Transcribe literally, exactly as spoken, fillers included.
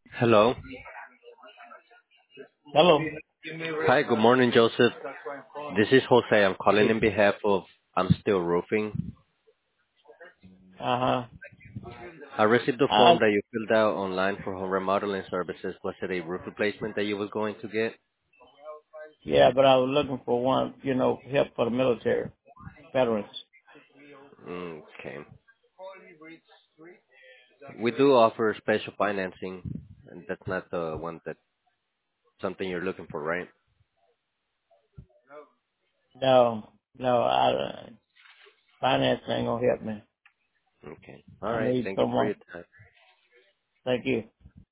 Hello. Hello. Hi, good morning, Joseph. This is Jose. I'm calling in behalf of I'm Still Roofing. Uh huh. I received the Uh, form that you filled out online for home remodeling services. Was it a roof replacement that you was going to get? yeah, but I was looking for one, you know, help for the military veterans. Okay. We do offer special financing, and that's not the one that something you're looking for, right? No, no, I uh, finance ain't gonna help me. Okay. All I right. need Thank you for someone. your time. Thank you.